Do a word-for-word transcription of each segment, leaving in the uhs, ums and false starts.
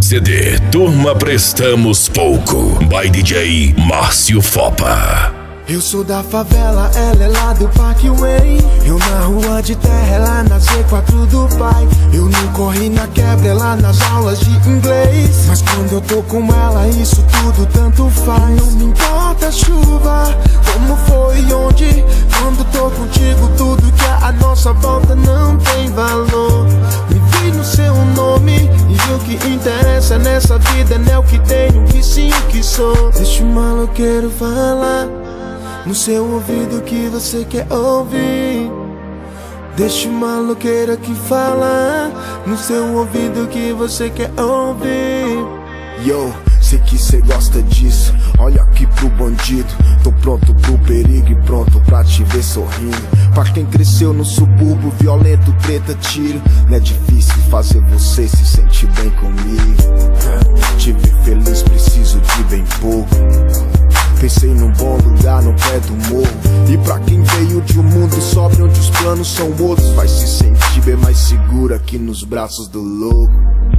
C D Turma Prestamos Pouco, by D J Márcio Fopa. Eu sou da favela, ela é lá do Parkway. Eu na rua de terra, ela na Z quatro do pai. Eu não corri na quebra, ela nas aulas de inglês. Mas quando eu tô com ela, isso tudo tanto faz. Não me importa a chuva, como foi e onde. Quando tô contigo, tudo que é a nossa volta não tem valor. Me vi no seu nome e o que interessa nessa vida não é o que tenho, e sim o que sou. Deixa o maloqueiro falar no seu ouvido que você quer ouvir. Deixa o maloqueiro aqui falar no seu ouvido que você quer ouvir. Yo, sei que cê gosta disso, olha aqui pro bandido. Tô pronto pro perigo e pronto pra te ver sorrindo. Pra quem cresceu no subúrbio, violento, treta, tiro. Não é difícil fazer você se sentir bem comigo. Te ver feliz preciso de bem pouco. Pensei num bom lugar no pé do morro. E pra quem veio de um mundo sóbrio onde os planos são outros, vai se sentir bem mais seguro aqui nos braços do louco.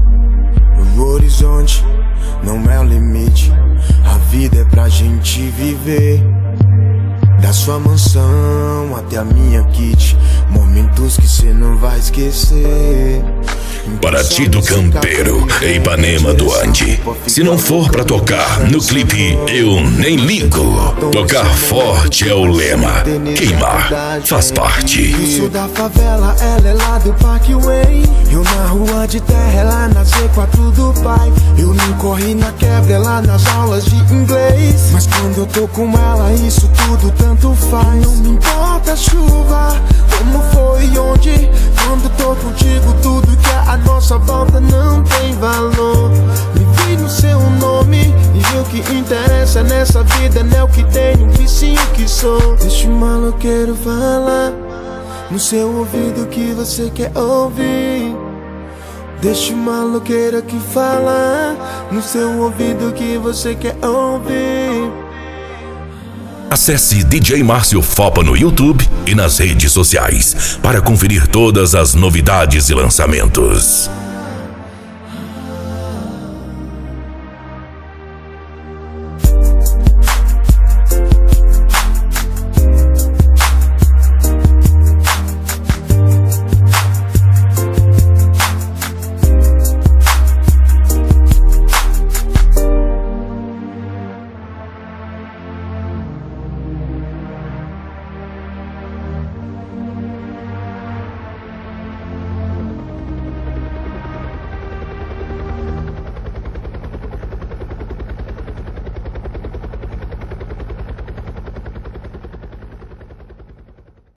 O horizonte não é o limite, a vida é pra gente viver. Da sua mansão até a minha kit, momentos que cê não vai esquecer. Para ti do campeiro, Ipanema do Ande. Se não for pra tocar no clipe, eu nem ligo. Tocar forte é o lema, queimar faz parte. Eu sou da favela, ela é lá do Parkway. Eu na rua de terra, ela na Z quatro do pai. Eu não corri na quebra, ela nas aulas de inglês. Mas quando eu tô com ela, isso tudo tanto faz. Não me importa a chuva, como foi e onde. Quando tô contigo, tudo que é a nossa volta não tem valor. Me vi no seu nome e o que interessa nessa vida não é o que tenho, e sim o que sou. Deixa o maloqueiro falar no seu ouvido que você quer ouvir. Deixa o maloqueiro aqui falar no seu ouvido que você quer ouvir. Acesse D J Márcio Fopa no YouTube e nas redes sociais para conferir todas as novidades e lançamentos.